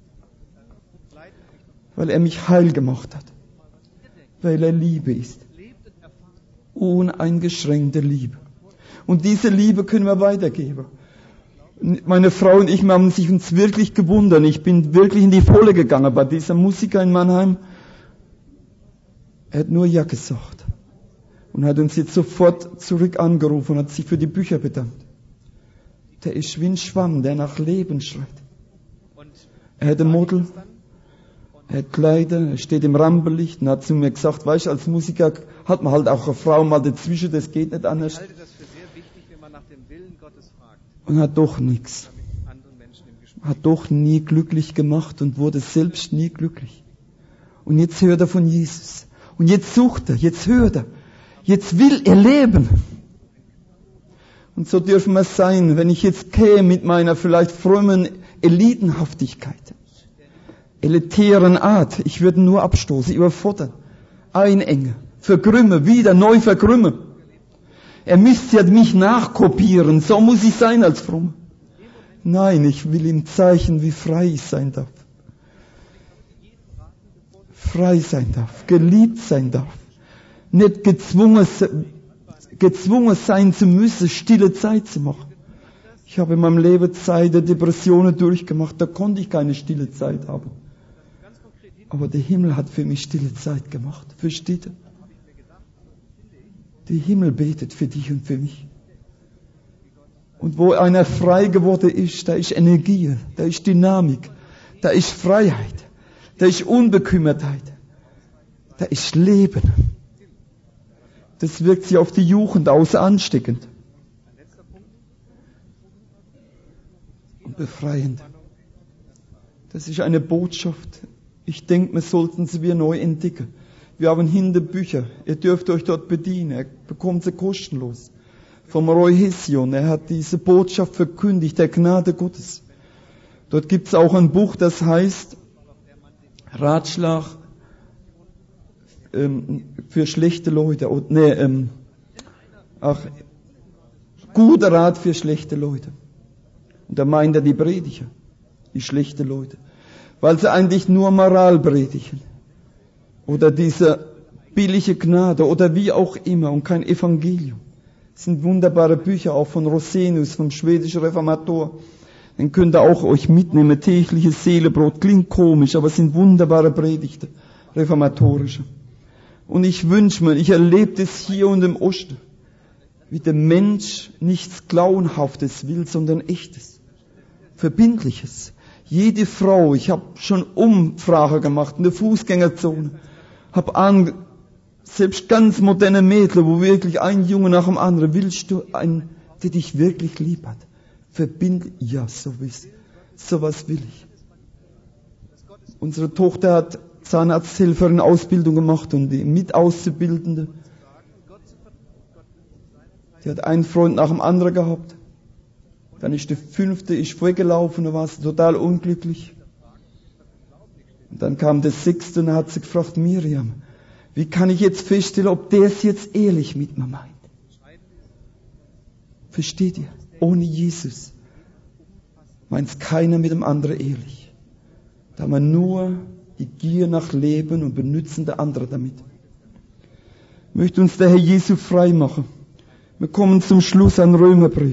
Weil er mich heil gemacht hat. Weil er Liebe ist. Uneingeschränkte Liebe. Und diese Liebe können wir weitergeben. Meine Frau und ich, wir haben sich uns wirklich gewundert. Ich bin wirklich in die Volle gegangen bei dieser Musiker in Mannheim. Er hat nur Ja gesagt. Und hat uns jetzt sofort zurück angerufen und hat sich für die Bücher bedankt. Der ist wie ein Schwamm, der nach Leben schreit. Er hat ein Model, er hat Kleider, er steht im Rampenlicht und hat zu mir gesagt, weißt du, als Musiker hat man halt auch eine Frau mal dazwischen, das geht nicht anders. Ich halte das für sehr wichtig, wenn man nach dem Willen Gottes fragt. Und hat doch nichts. Hat doch nie glücklich gemacht und wurde selbst nie glücklich. Und jetzt hört er von Jesus. Und jetzt sucht er, jetzt hört er. Jetzt will er leben. Und so dürfen wir sein, wenn ich jetzt käme mit meiner vielleicht frommen Elitenhaftigkeit, elitären Art. Ich würde nur abstoßen, überfordern, einengen, verkrümmen, wieder neu verkrümmen. Er müsste ja mich nachkopieren, so muss ich sein als Fromm. Nein, ich will ihm zeigen, wie frei ich sein darf. Frei sein darf, geliebt sein darf. Nicht gezwungen, gezwungen sein zu müssen, stille Zeit zu machen. Ich habe in meinem Leben Zeit der Depressionen durchgemacht, da konnte ich keine stille Zeit haben. Aber der Himmel hat für mich stille Zeit gemacht. Versteht ihr? Der Himmel betet für dich und für mich. Und wo einer frei geworden ist, da ist Energie, da ist Dynamik, da ist Freiheit, da ist Unbekümmertheit, da ist Leben. Das wirkt sich auf die Jugend aus, ansteckend und befreiend. Das ist eine Botschaft. Ich denke, wir sollten sie wieder neu entdecken. Wir haben hinter Bücher. Ihr dürft euch dort bedienen. Ihr bekommt sie kostenlos. Vom Roy Hession. Er hat diese Botschaft verkündigt, der Gnade Gottes. Dort gibt es auch ein Buch, das heißt Ratschlag ähm, für schlechte Leute. Oh, nee, ähm, ach, guter Rat für schlechte Leute. Und da meint er die Prediger, die schlechte Leute. Weil sie eigentlich nur Moral predigen. Oder diese billige Gnade oder wie auch immer und kein Evangelium. Das sind wunderbare Bücher, auch von Rosenius, vom schwedischen Reformator. Den könnt ihr auch euch mitnehmen. Tägliches Seelebrot, klingt komisch, aber es sind wunderbare Predigten, reformatorische. Und ich wünsche mir, ich erlebe das hier und im Osten, wie der Mensch nichts Klauenhaftes will, sondern Echtes, Verbindliches. Jede Frau, ich habe schon Umfrage gemacht in der Fußgängerzone, habe an, selbst ganz moderne Mädchen, wo wirklich ein Junge nach dem anderen, willst du einen, der dich wirklich lieb hat? Verbindlich, ja, so was, so was will ich. Unsere Tochter hat Zahnarzthelferin Ausbildung gemacht und die Mitauszubildende, die hat einen Freund nach dem anderen gehabt. Dann ist der fünfte ist weggelaufen, da war sie total unglücklich. Und dann kam der sechste und dann hat sie gefragt, Miriam, wie kann ich jetzt feststellen, ob der es jetzt ehrlich mit mir meint? Versteht ihr? Ohne Jesus meint keiner mit dem anderen ehrlich. Da haben wir nur die Gier nach Leben und Benützen der anderen damit. Möchte uns der Herr Jesu frei machen. Wir kommen zum Schluss an Römerbrief.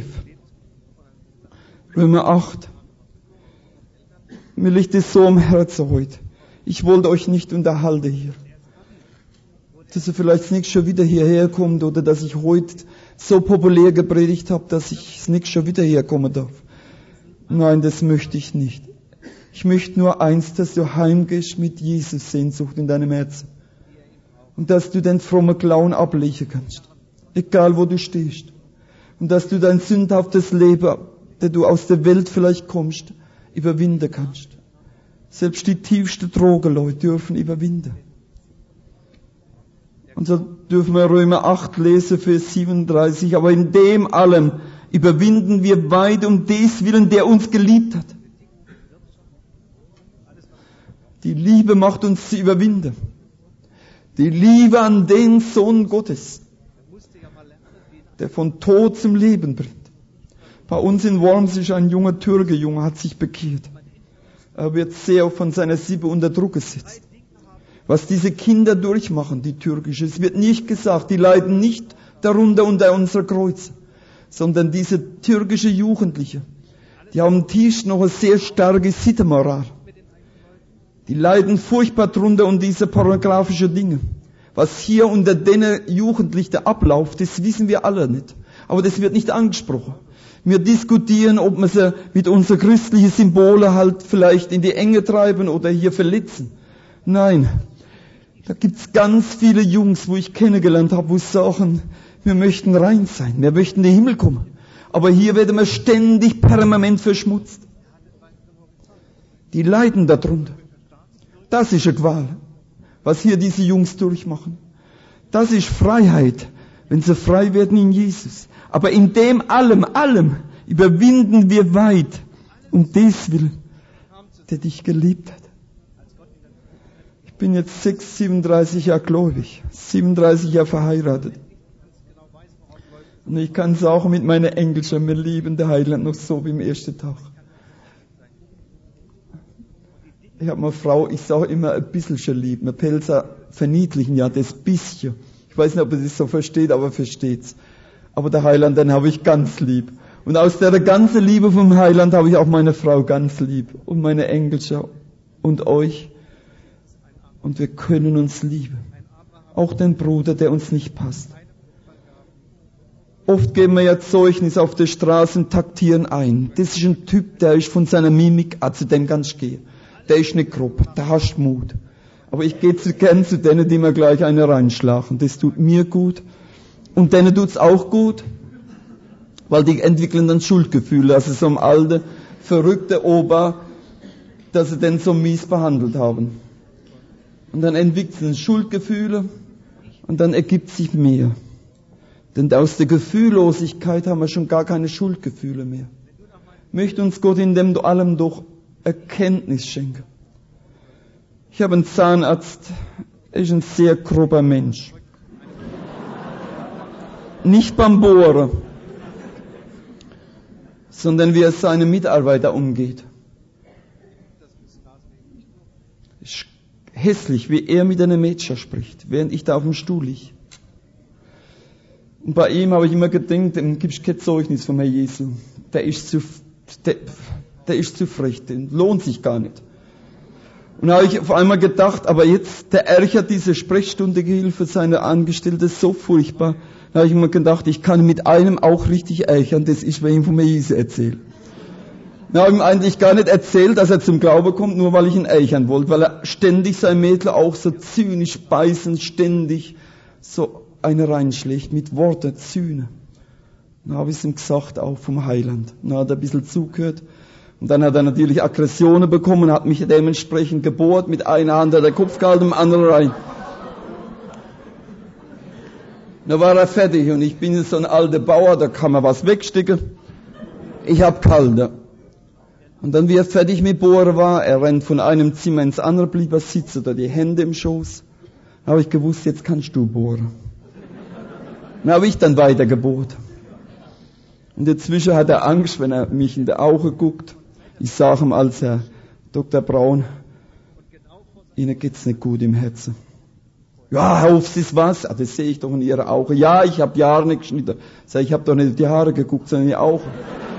Römer acht. Mir liegt es so am Herzen heute. Ich wollte euch nicht unterhalten hier. Dass ihr vielleicht nicht schon wieder hierher kommt oder dass ich heute so populär gepredigt habe, dass ich nicht schon wieder herkommen darf. Nein, das möchte ich nicht. Ich möchte nur eins, dass du heimgehst mit Jesus Sehnsucht in deinem Herzen. Und dass du den frommen Clown ablegen kannst. Egal wo du stehst. Und dass du dein sündhaftes Leben, der du aus der Welt vielleicht kommst, überwinden kannst. Selbst die tiefsten Drogenleute dürfen überwinden. Und so dürfen wir Römer acht lesen, Vers siebenunddreißig. Aber in dem allem überwinden wir weit um des Willen, der uns geliebt hat. Die Liebe macht uns zu überwinden. Die Liebe an den Sohn Gottes, der von Tod zum Leben bringt. Bei uns in Worms ist ein junger Türke-Junge, hat sich bekehrt. Er wird sehr von seiner Sippe unter Druck gesetzt. Was diese Kinder durchmachen, die türkische, es wird nicht gesagt, die leiden nicht darunter unter unserer Kreuze, sondern diese türkische Jugendliche, die haben tief noch eine sehr starke Sittenmoral. Die leiden furchtbar drunter unter diese pornografischen Dinge. Was hier unter den Jugendlichen abläuft, das wissen wir alle nicht. Aber das wird nicht angesprochen. Wir diskutieren, ob wir sie mit unseren christlichen Symbolen halt vielleicht in die Enge treiben oder hier verletzen. Nein, da gibt's ganz viele Jungs, wo ich kennengelernt habe, wo sagen, wir möchten rein sein, wir möchten in den Himmel kommen. Aber hier werden wir ständig permanent verschmutzt. Die leiden darunter. Das ist eine Qual. was hier diese Jungs durchmachen. Das ist Freiheit, wenn sie frei werden in Jesus. Aber in dem allem, allem überwinden wir weit um des Willen, der dich geliebt hat. Ich bin jetzt sechs, siebenunddreißig Jahre gläubig, siebenunddreißig Jahre verheiratet. Und ich kann es auch mit meiner Engelchen, wir lieben den Heiland noch so wie am ersten Tag. Ich habe eine Frau, ich sage immer ein bisschen lieb. Wir Pelzer verniedlichen ja das bisschen. Ich weiß nicht, ob er das so versteht, aber er versteht's. Aber der Heiland, den habe ich ganz lieb. Und aus der ganzen Liebe vom Heiland habe ich auch meine Frau ganz lieb. Und meine Engelchen und euch. Und wir können uns lieben. Auch den Bruder, der uns nicht passt. Oft geben wir ja Zeugnis auf der Straße und taktieren ein. Das ist ein Typ, der ist von seiner Mimik, ah, zu dem kannst du gehen. Der ist nicht grob, der hast Mut. Aber ich gehe zu gern zu denen, die mir gleich eine reinschlagen. Das tut mir gut. Und denen tut's auch gut, weil die entwickeln dann Schuldgefühle. Also so ein alter, verrückter Opa, dass sie den so mies behandelt haben. Und dann entwickeln sie Schuldgefühle und dann ergibt sich mehr. Denn aus der Gefühllosigkeit haben wir schon gar keine Schuldgefühle mehr. Möchte uns Gott in dem allem doch Erkenntnis schenken. Ich habe einen Zahnarzt, er ist ein sehr grober Mensch. Nicht beim Bohren, sondern wie er seine Mitarbeiter umgeht. Ist hässlich, wie er mit einem Mädchen spricht, während ich da auf dem Stuhl liege. Und bei ihm habe ich immer gedacht, dem gibst du kein Zeugnis vom Herrn Jesu. Der ist zu, der, der ist zu frech, den lohnt sich gar nicht. Und da habe ich auf einmal gedacht, aber jetzt, der ärgert diese Sprechstundegehilfe seiner Angestellte so furchtbar. Da habe ich mir gedacht, ich kann mit einem auch richtig ärgern, das ist, wenn ich ihm vom Herrn Jesu erzähle. Da habe ich ihm eigentlich gar nicht erzählt, dass er zum Glauben kommt, nur weil ich ihn ärgern wollte, weil er ständig sein Mädel auch so zynisch beißend, ständig so eine reinschlägt, mit Worten, Züne. Dann habe ich es ihm gesagt, auch vom Heiland. Dann hat er ein bisschen zugehört. Und dann hat er natürlich Aggressionen bekommen, hat mich dementsprechend gebohrt, mit einer Hand hat er den Kopf gehalten, mit dem anderen rein. Dann war er fertig und ich bin so ein alter Bauer, da kann man was wegstecken. Ich hab kalte. Und dann, wie er fertig mit Bohren war, er rennt von einem Zimmer ins andere, blieb er sitzen, da die Hände im Schoß. Da habe ich gewusst, jetzt kannst du bohren. Dann habe ich dann weiter gebohrt. Und dazwischen hat er Angst, wenn er mich in die Augen guckt. Ich sage ihm als Herr Doktor Braun, Ihnen geht's nicht gut im Herzen. Ja, Herr Hofs, ist was? Ah, das sehe ich doch in Ihrer Augen. Ja, ich habe die Haare nicht geschnitten. Sag ich, habe doch nicht in die Haare geguckt, sondern in die Augen.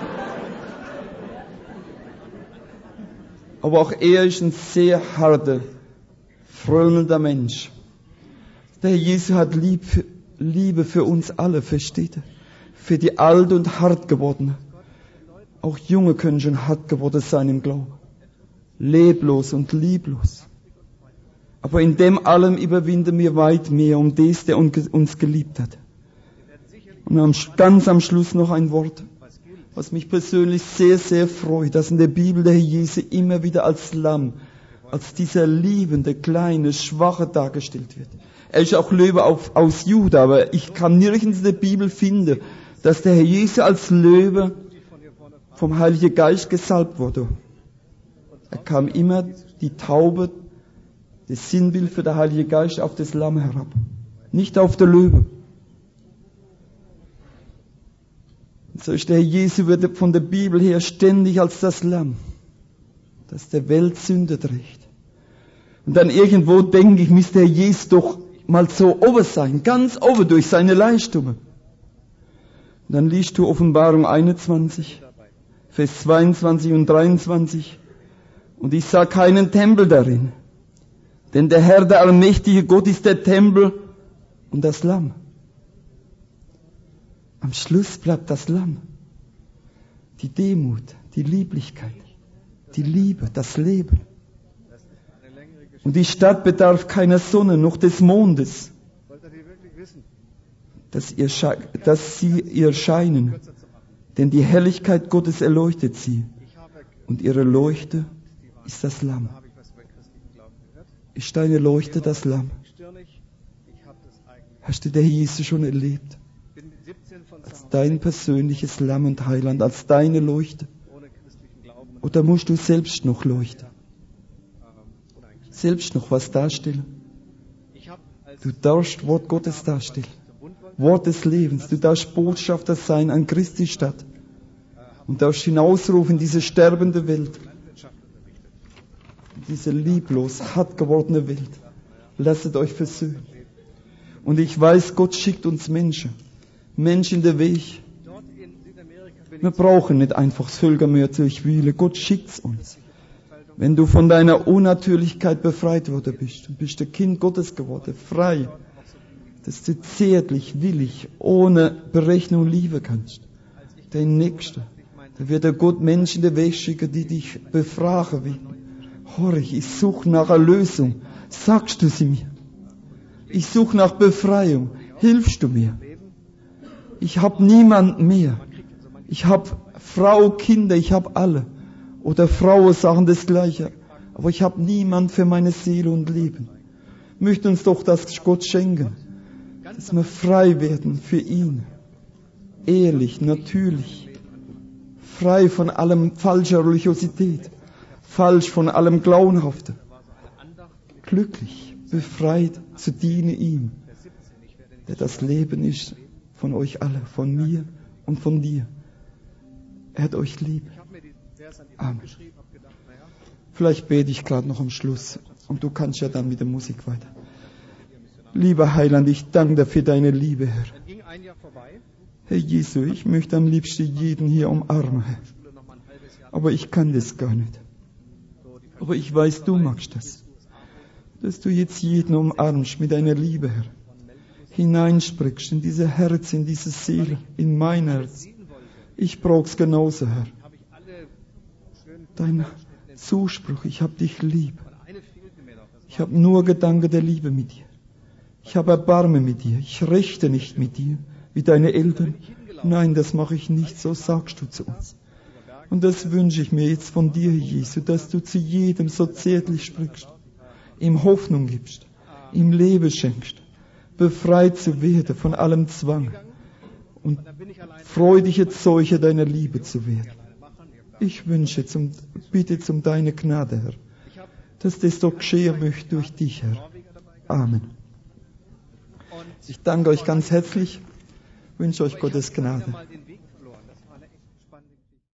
Aber auch er ist ein sehr harter, frömmelnder Mensch. Der Herr Jesus hat Lieb, Liebe für uns alle, versteht ihr? Für die alt und hart gewordene. Auch Junge können schon hart geworden sein im Glauben. Leblos und lieblos. Aber in dem allem überwinden wir weit mehr um des, der uns geliebt hat. Und ganz am Schluss noch ein Wort, was mich persönlich sehr, sehr freut, dass in der Bibel der Herr Jesus immer wieder als Lamm, als dieser liebende, kleine, schwache dargestellt wird. Er ist auch Löwe auf, aus Juda, aber ich kann nirgends in der Bibel finden, dass der Herr Jesus als Löwe vom Heiligen Geist gesalbt wurde. Er kam immer die Taube, das Sinnbild für den Heiligen Geist, auf das Lamm herab, nicht auf der Löwe. So ist der Herr Jesus wird von der Bibel her ständig als das Lamm, das der Welt Sünde trägt. Und dann irgendwo denke ich, müsste der Herr Jesus doch mal so oben sein, ganz oben durch seine Leistungen. Und dann liest du Offenbarung einundzwanzig, Vers zweiundzwanzig und dreiundzwanzig. Und ich sah keinen Tempel darin. Denn der Herr, der allmächtige Gott, ist der Tempel und das Lamm. Am Schluss bleibt das Lamm. Die Demut, die Lieblichkeit, die Liebe, das Leben. Und die Stadt bedarf keiner Sonne noch des Mondes, dass, ihr, dass sie ihr scheinen. Denn die Herrlichkeit Gottes erleuchtet sie. Und ihre Leuchte ist das Lamm. Ist deine Leuchte das Lamm? stirnig. Ich habe das eigentlich. Hast du den Jesus schon erlebt? Bin mit siebzehn von zu Als Hause dein persönliches Lamm und Heiland, als deine Leuchte? ohne christlichen Glauben. Oder musst du selbst noch leuchten? Ähm, oder eigentlich. Selbst noch was darstellen? Ich habe als Du darfst Wort Gottes darstellen. zum Bund wollte, Wort des Lebens. Du darfst Botschafter sein an Christi Stadt. Und darfst hinausrufen in diese sterbende Welt. Landwirtschaft unterrichtet. In diese lieblos, hart gewordene Welt. Lasset euch versöhnen. Und ich weiß, Gott schickt uns Menschen. Menschen in den Weg. Dort in Südamerika bin Wir ich brauchen nicht einfach Völkermörder durchwühlen. Gott schickt's uns. Wenn du von deiner Unnatürlichkeit befreit worden bist, und bist du Kind Gottes geworden, frei, dass du zärtlich, willig, ohne Berechnung lieben kannst. Dein Nächster. Da wird der Gott Menschen in den Weg schicken, die dich befragen werden. Horch, ich suche nach Erlösung. Sagst du sie mir? Ich suche nach Befreiung. Hilfst du mir? Ich habe niemanden mehr. Ich habe Frau, Kinder, ich habe alle. Oder Frauen sagen das Gleiche. Aber ich habe niemand für meine Seele und Leben. Möchte uns doch das Gott schenken. Dass wir frei werden für ihn. Ehrlich, natürlich. Frei von allem falscher Religiosität. Falsch von allem Grauenhaften. Glücklich, befreit zu dienen ihm. Der das Leben ist von euch alle, von mir und von dir. Er hat euch lieb. Ich habe mir die Vers an die Amen. Wand geschrieben, habe gedacht, naja, Vielleicht bete ich gerade noch am Schluss. Und du kannst ja dann mit der Musik weiter. Lieber Heiland, ich danke dir für deine Liebe, Herr. dann ging ein Jahr vorbei, Herr Jesu, ich möchte am liebsten jeden hier umarmen, Herr. Schule noch mal ein halbes Jahr. Aber ich kann das gar nicht. So, die Aber ich weiß, du magst das. Dass du jetzt jeden umarmst mit deiner Liebe, Herr. Hineinsprichst in diese Herz, in diese Seele, in mein Herz. Ich brauch's genauso, Herr. habe ich alle schön Dein Zuspruch, ich hab dich lieb. aber eine fehlte mir noch. Das Ich habe nur Gedanken der Liebe mit dir. Ich habe Erbarmen mit dir. Ich rechte nicht mit dir, wie deine Eltern. Nein, das mache ich nicht, so sagst du zu uns. Und das wünsche ich mir jetzt von dir, Jesu, dass du zu jedem so zärtlich sprichst, ihm Hoffnung gibst, ihm Leben schenkst, befreit zu werden von allem Zwang und dann bin ich allein freudige Zeuge deiner Liebe zu werden. Ich wünsche zum, bitte zum deine Gnade, Herr, dass das doch geschehen möchte durch dich, Herr. Amen. Ich danke euch ganz herzlich, wünsche euch Gottes Gnade. mal den